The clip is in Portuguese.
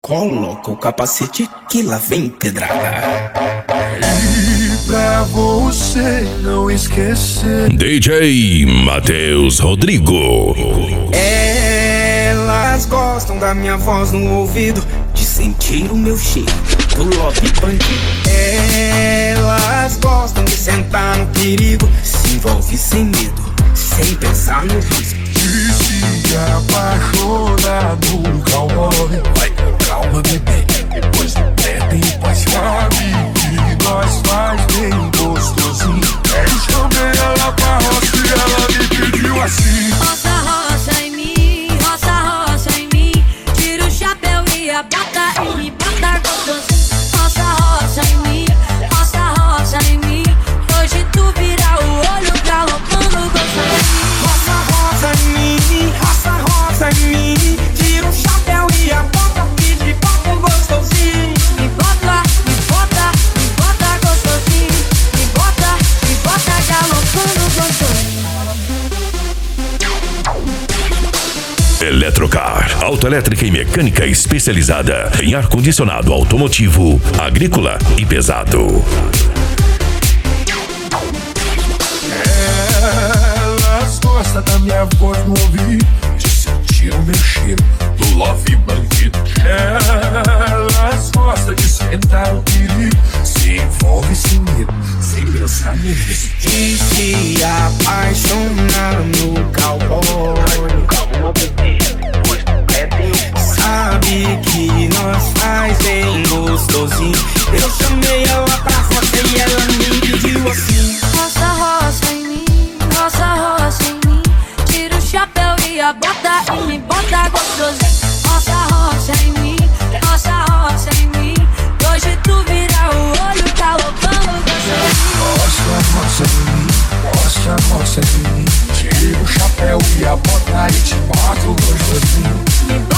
Coloca o capacete que lá vem pedrada. E pra você não esquecer, DJ Matheus Rodrigo. Elas gostam da minha voz no ouvido, de sentir o meu cheiro do love bandido. Elas gostam de sentar no perigo, se envolve sem medo, sem pensar no risco. e se apaixona no cowboy. Vai com calma, bebê, depois do pé tem paz. Sabe que nós faz bem gostosinho. Eu chamei ela pra roça e ela me pediu assim: roça, roça em mim, roça, roça em mim. Tira o chapéu e a bota e me bota gostosinho. Roça, roça em mim, roça, roça em mim. Hoje tu vira o olho galopando gostosinho. Roça, roça em mim, roça, roça em mim. Tira o chapéu e a bota e me bota gostosinho. Me bota, me bota, me bota gostosinho. Me bota galopando gostosinho. Eletrocar, autoelétrica e mecânica especializada em ar-condicionado automotivo, agrícola e pesado. elas gostam da minha voz no ouvido, de sentir o meu cheiro do love bandido. Elas gostam de sentar no perigo, se envolve sem medo, sem pensar no risco. E se apaixonar no cowboy. Sabe que nós faz bem gostosinho. Eu chamei ela pra roça e ela me pediu assim: Roça, roça em mim, roça, roça em mim. Tira o chapéu e a bota e me bota gostosinho. Roça, roça em mim, roça, roça em mim. Hoje tu vira o olho galopando gostosinho. Roça, roça em mim, roça, roça em mim. Tira o chapéu e a bota e te boto gostosinho. Me